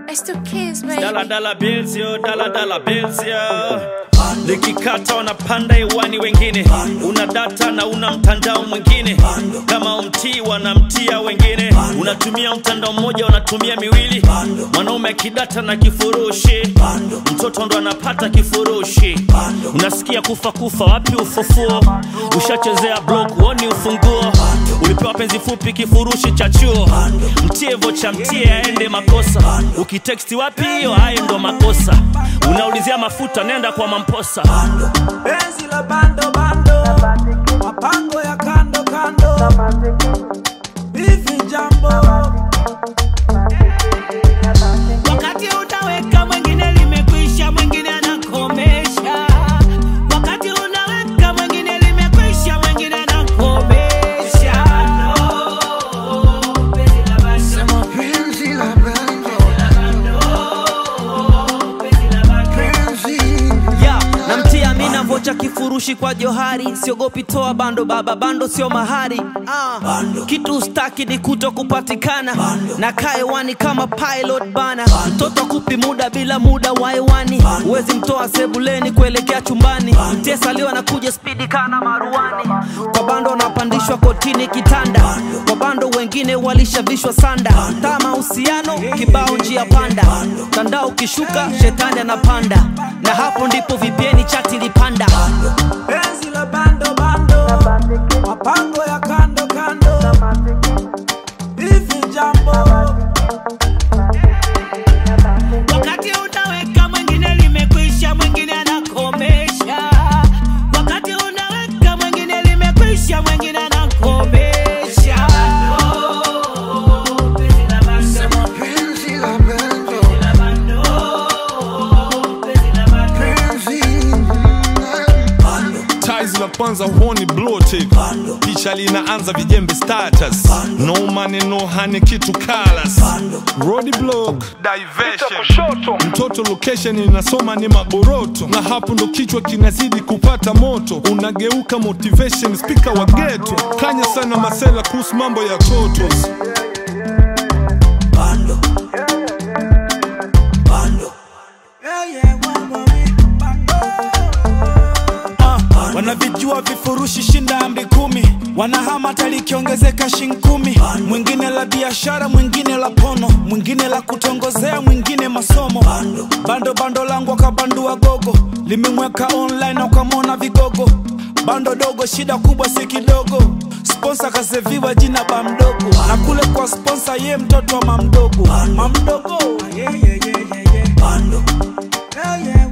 It's the kids, baby. Dala bills yo, dala bills yo. Likikata wanapanda hewani wengine. Una data na una mtandao mwingine. Kama umtii wanamtia wengine. Unatumia mtandao mmoja unatumia miwili. Mwanaume akidata na kifurushi, mtoto ndo anapata kifurushi. Unasikia kufa wapi ufufuo? Ushachezea block woni ufunguo. Ulipewa penzi fupi kifurushi cha chuo. Mtie vocha mtie aende makosa. Ukitexti wapi hiyo hayo ndo makosa. Unaulizia mafuta nenda kwa Mamposa. Penzi la bando mapango ya kando hivi jambo. Wakati unaweka mwingine limekwisha, mwingine anakomesha. Wakati unaweka mwingine limekwisha, mwingine anakomesha. Penzi la bando Namtia mina vocha kifurushi kwa Johari. Siogopi toa bando baba, bando sio mahari. Kitu staki ni kuto kupatikana. Na kaewani kama pilot bana. Mtoto kupi muda bila muda waewani. Uwezi mtoa sebuleni kuelekea chumbani. Tesa leo anakuja speedi kana maruani. Kwa bando napandishwa kotini kitanda. Kwa bando wengine walishavishwa sanda. Tama usiano kibao njia panda. Tandao ukishuka shetani anapanda. Na hapo ndipo vipieni chati lipanda. Penzi la bando mapango ya kando hivi jambo. Wakati unaweka mwingine limekwisha, mwingine anakomesha. Wakati unaweka mwingine limekwisha, mwingine anakomesha. Penzi la bando Ties la kwanza huoni bloated. Picha linaanza vijembe status. No money no honey kitu colors. Road block diversion. Mtoto location inasoma ni magoroto. Na hapo ndo kichwa kinazidi kupata moto. Unageuka motivation speaker wa ghetto. Kanya sana masela kuhusu mambo ya totos. Wanavijua vifurushi shinda ambi 10. Wanahama talikiongezeka shinkumi. Mwingine la biashara, mwingine la pono. Mwingine la kutongozea, mwingine masomo. Bando langu wakabandua gogo. Limemweka online wakamona vigogo. Bando dogo shida kubwa si kidogo. Sponsor kaseviwa jina ba mdogo. Na kule kwa sponsor ye mtoto wa mamdogo. Mamdogo. Bando.